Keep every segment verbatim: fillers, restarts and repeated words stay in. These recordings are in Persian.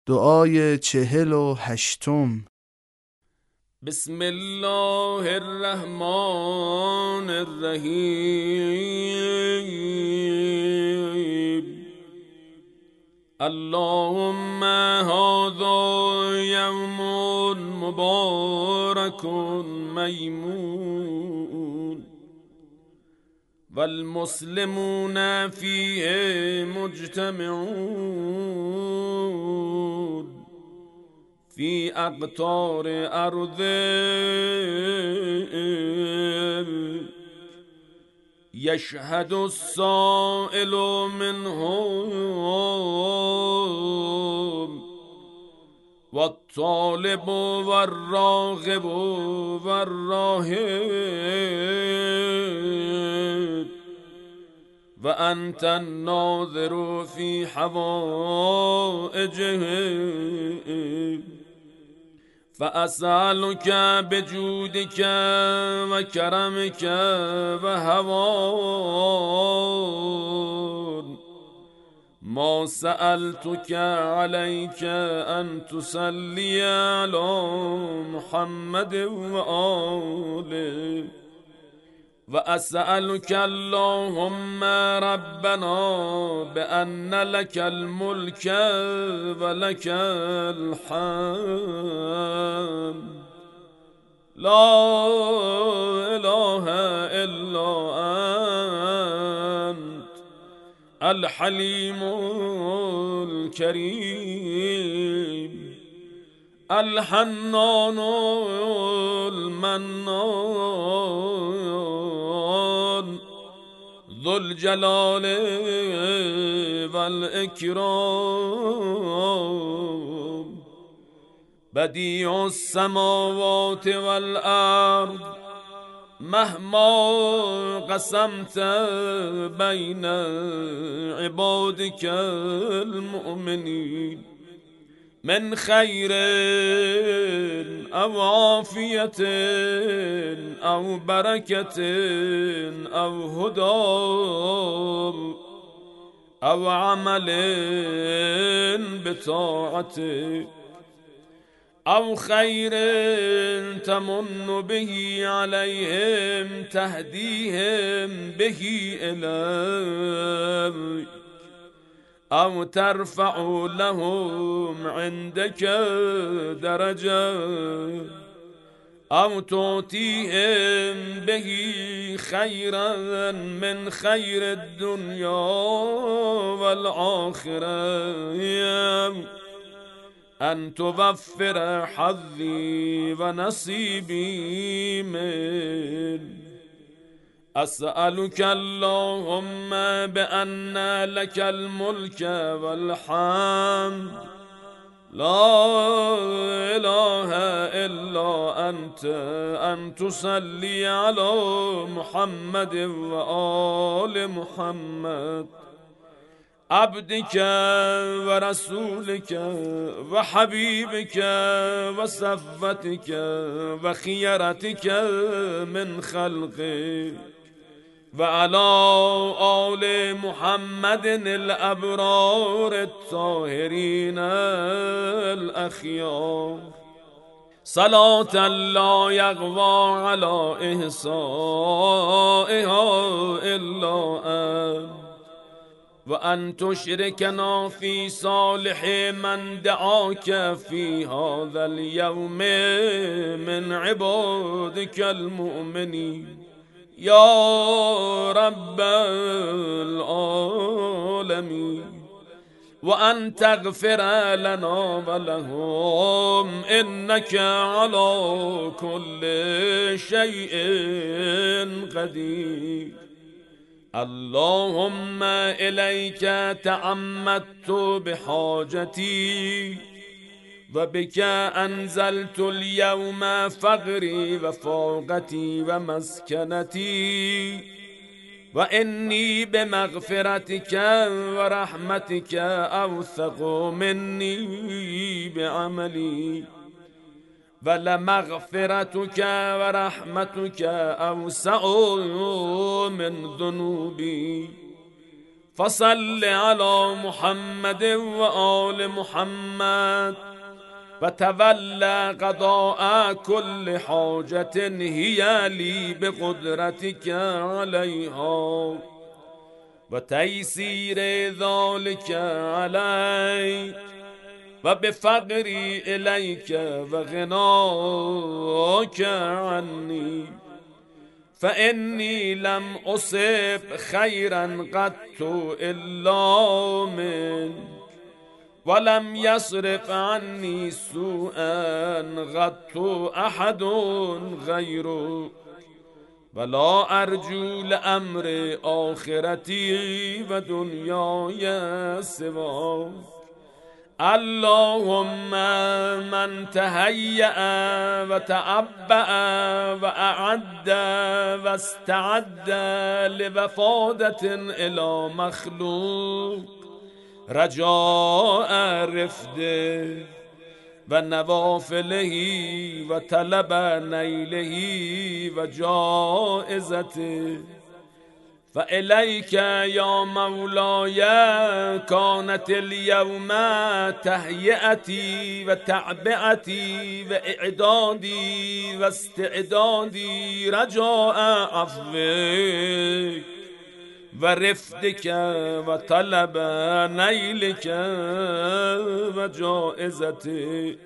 دعای چهل و هشتم. بسم الله الرحمن الرحیم. اللهم هذا یوم مبارک میمون والمسلمون فیه مجتمعون فی اقطار ارض یشهد السائل منهم والطالب والراغب والراهب وأنت الناظر في حوائجهم فأسألك بجودك وكرمك وهوان ما سألتك عليك أن تصلي على محمد وآله وأسألك اللهم ربنا بأن لك الملك ولك الحمد لا إله إلا أنت الحليم الكريم الحنان المنان ذو الجلال والإكرام بديع السماوات والأرض مهما قسمت بين عبادك المؤمنين من خير أو عافية أو بركة أو هدى أو عمل بطاعته أو خير تمن به عليهم تهديهم به إليك أو ترفع لهم عندك درجة أو تعطيهم به خيرا من خير الدنيا والآخرة أن توفر حظي ونصيبي من أسألك اللهم بأن لك الملك والحمد لا إله إلا أنت أن تصلي على محمد وآل محمد عبدك ورسولك وحبيبك وصفتك وخيرتك من خلقك وعلى آل محمد الأبرار الطاهرين الأخيار صلاة لا يغوى على إحصائها إلا أنت وأن تشركنا في صالح من دعاك في هذا اليوم من عبادك المؤمنين يا رب العالمين وأن تغفر لنا ولهم إنك على كل شيء قدير. اللهم إليك تعمدت بحاجتي وبك أنزلت اليوم فقري وفاقتي ومسكنتي وإني بمغفرتك ورحمتك أوثق مني بعملي ولمغفرتك ورحمتك أوسع من ذنوبي فصل على محمد و آل محمد و تولى قضاء كل حاجة هي لي بقدرتك عليها و تيسير ذلك علي و بفقري إليك و غناك عني فإني لم أصب خيرا قط إلا منك ولم يصرف عني سوءا قط أحد غيرك ولا أرجو لأمر آخرتي و دنياي سواك اللهم من تهيأ وتعبأ وأعد واستعد لوفادة إلى مخلوق رجاء رفده ونوافله وطلب نيله وجائزته فإليك يا مولاي كانت اليوم تهيئتي وتعبئتي وإعدادي واستعدادي رجاء عفوك ورفدك وطلب نيلك وجائزتك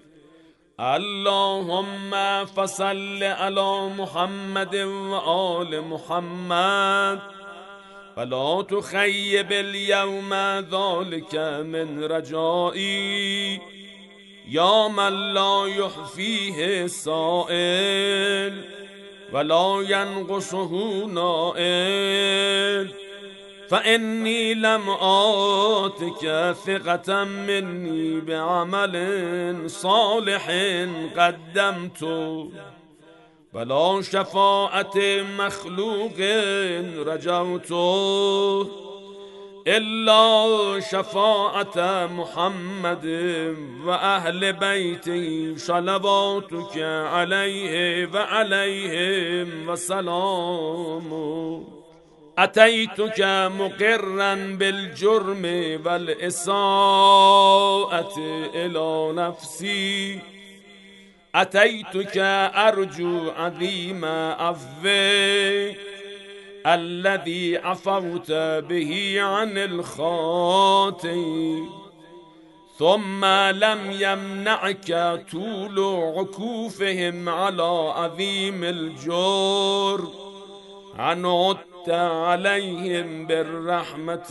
اللهم فصل على محمد وآل محمد فلا تخيب اليوم ذلك من رجائي يا من لا يحفيه سائل ولا ينقصه نائل فإني لم آتك ثقة مني بعمل صالح قدمت ولا شفاعة مخلوق رجوت إلا شفاعة محمد وأهل بيته صلواتك عليه وعليهم وسلام أتيتك مقرا بالجرم والإساءة إلى نفسي أتيتك أرجو عظيم عفوك الذي عفوت به عن الخاطئ ثم لم يمنعك طول عكوفهم على عظيم الجور عن عدت عليهم بالرحمة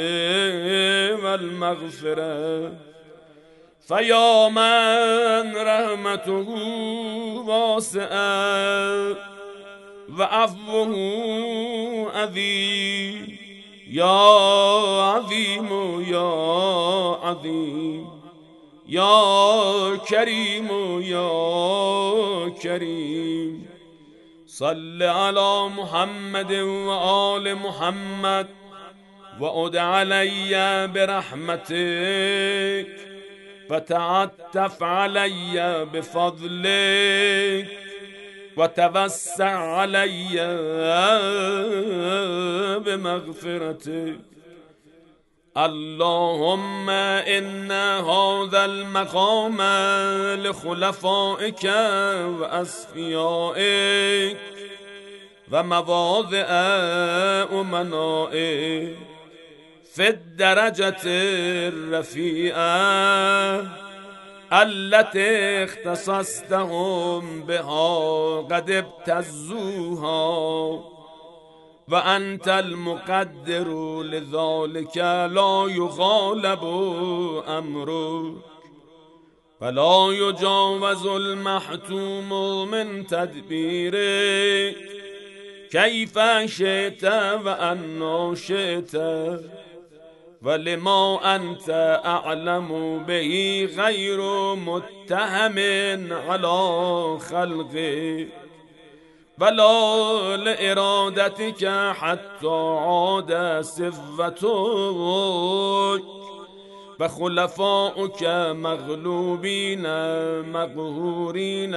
والمغفرة فيا من رحمته واسعة وعفوه عظيم يا عظيم يا عظيم يا كريم يا كريم صل على محمد وآل محمد وأد علي برحمتك فتعطف علي بفضلك وتوسع علي بمغفرتك اللهم إن هذا المقام لخلفائك وأصفيائك ومواضع أمنائك في الدرجة الرفيعة التي اختصصتهم بها قد ابتزوها وأنت المقدر لذلك لا يغالب أمرك فلا يجاوز المحتوم من تدبيرك كيف شئت وأن شئت ولما أنت أعلم به غير متهم على خلقك ولا لإرادتك حتى عاد صفتك فخلفاؤك مغلوبين مقهورين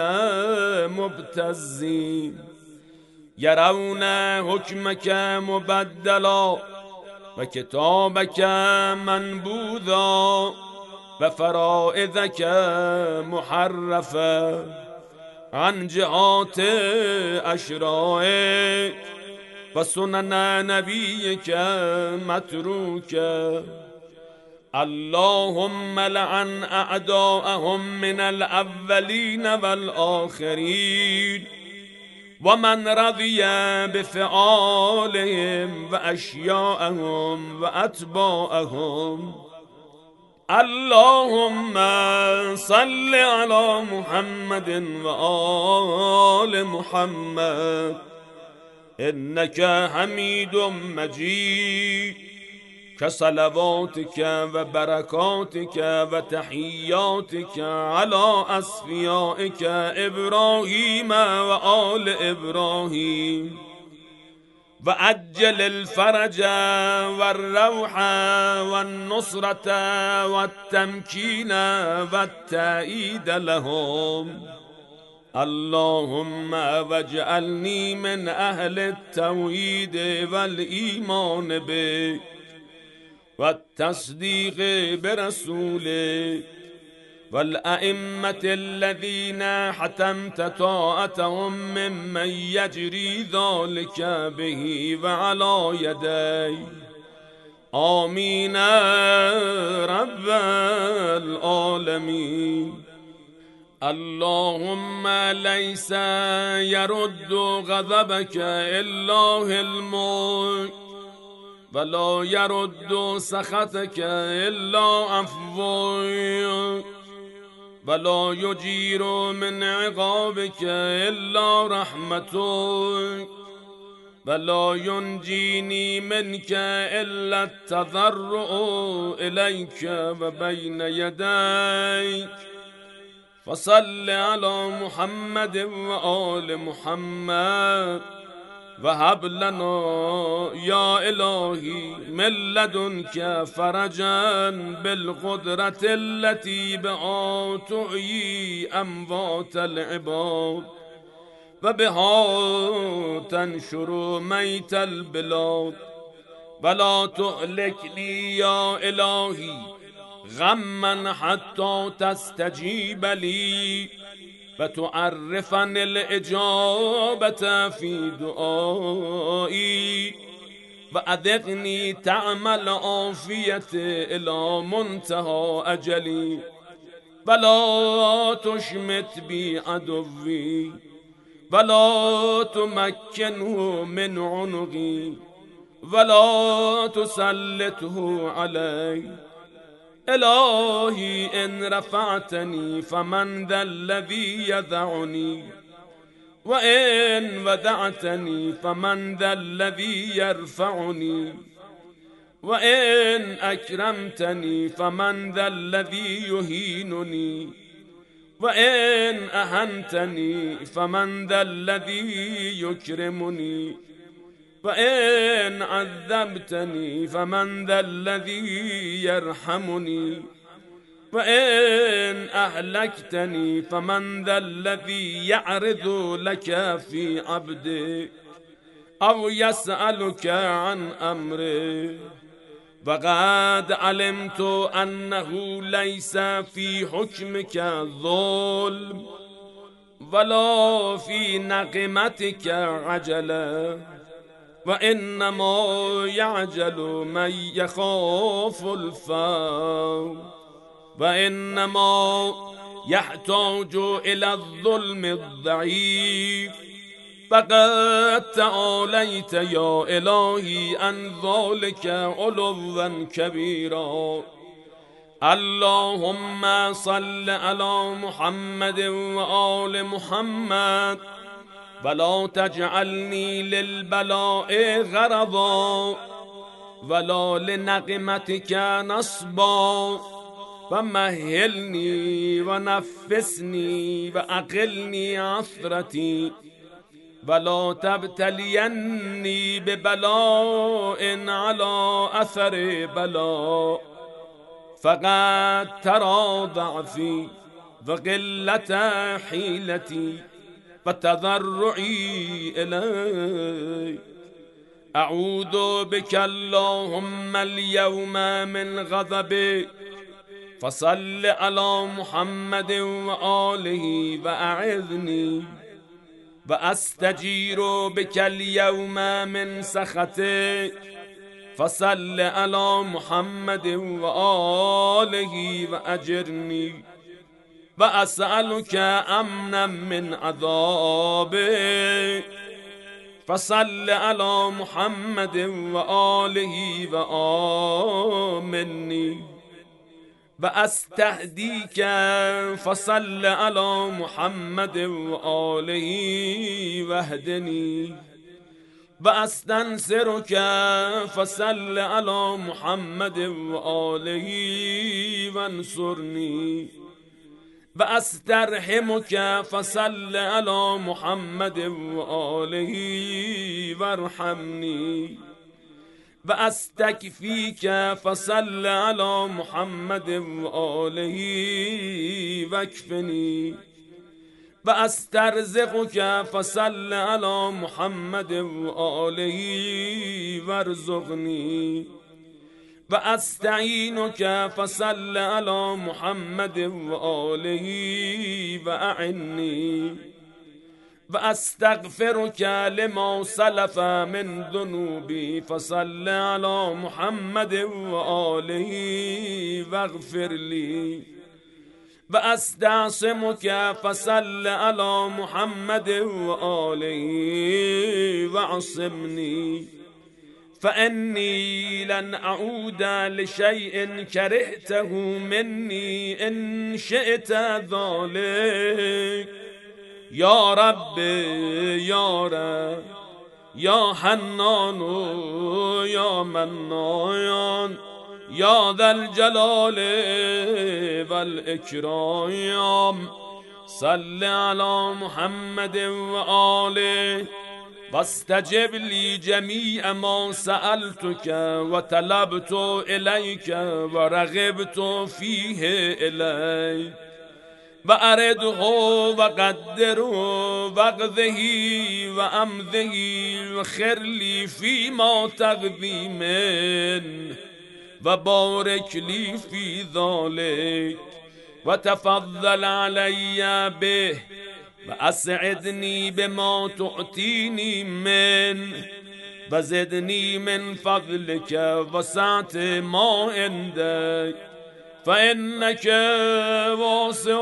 مبتزين يرون حكمك مبدلا و کتابک منبوذا و فرائضک محرفه عن جهات اشرائک و سنن نبیک متروکه. اللهم لعن اعداءهم من الاولین والآخرین و من رضی بفعالهم و اشیاءهم و اتباعهم. اللهم صل على محمد و آل محمد انك حمید مجید كصلواتك و برکاتك و تحیاتك على اصفیائك ابراهیم و آل ابراهیم و عجل الفرج و الروح و النصرة و التمکین و التأیید لهم. اللهم واجعلني من اهل التوحید والایمان بك والتصديق برسولك والأئمة الذين حتمت طاعتهم ممن يجري ذلك به وعلى يدي. آمين رب العالمين. اللهم ليس يرد غضبك إلا الملك ولا يرد سخطك إلا عفوك ولا يجير من عقابك إلا رحمتك ولا ينجيني منك إلا التضرع إليك وبين يديك. فصل على محمد وآل محمد وهب لنا يا إلهي من لدنك فرجا بالقدرة التي بها تحيي أموات العباد وبها تنشر ميت البلاد. ولا تهلكني يا إلهي غما حتى تستجيب لي وتعرفني الإجابة في دعائي وأذقني طعم العافية إلى منتهى أجلي. ولا تشمت بي عدوي ولا تمكنه من عنقي ولا تسلطه علي. إلهي إن رفعتني فمن ذا الذي يدعني وإن ودعتني فمن ذا الذي يرفعني وإن أكرمتني فمن ذا الذي يهينني وإن أهنتني فمن ذا الذي يكرمني وإن عذبتني فمن ذا الذي يرحمني وإن أهلكتني فمن ذا الذي يعرض لك في عبدك أو يسألك عن أمره. وقد علمت أنه ليس في حكمك ظلم ولا في نقمتك عجلة وإنما يعجل من يخاف الفوت وإنما يحتاج إلى الظلم الضعيف. فقد تعاليت يا إلهي عن ذلك علوا كبيرا. اللهم صل على محمد وآل محمد ولا تجعلني للبلاء غرضا ولا لنقمتك نصبا ومهلني ونفسني وأقلني عثرتي ولا تبتليني ببلاء على أثر بلاء. فقد ترى ضعفي وقلة حيلتي وتضرعي إليك. اعوذ بك اللهم اليوم من غضبك فصل على محمد وآله وأعذني وأستجير بك اليوم من سخطك فصل على محمد وآله وأجرني وأسألك أمنا من عذابك فصل على محمد وآله وآمني وأستهديك فصل على محمد وآله واهدني وأستنصرك فصل على محمد وآله وانصرني وأسترحمك فصل على محمد وآله وارحمني وأستكفيك فصل على محمد وآله واكفني وأسترزقك فصل على محمد وآله وارزقني وأستعينك فصل على محمد وآله وأعني وأستغفرك لما سلف من ذنوبي فصل على محمد وآله واغفر لي وأستعصمك فصل على محمد وآله واعصمني فإني لن أعود لشيء كرهته مني إن شئت ذلك يا رب يا رب يا حنان يا منان يا ذا الجلال والإكرام صل على محمد وآله واستجب لي جميع ما سألتك وطلبت إليك ورغبت فيه إليك وأرده وقدره واقضه وأمضه وخر لي فيما تقضي منه وبارك لي في ذلك وتفضل علي به وأسعدني بما تعطيني منه وزدني من فضلك وسعة ما عندك فإنك واسع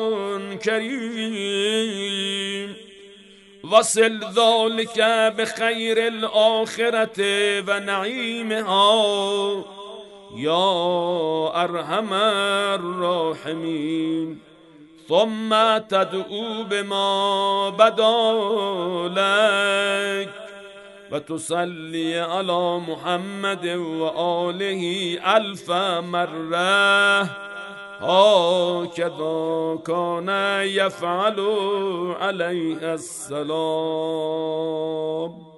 كريم وصل ذلك بخير الآخرة ونعيمها يا أرحم الراحمين ثم تدعو بما بدا لك وتصلي على محمد وآله ألف مرة هكذا كان يفعل عليه السلام.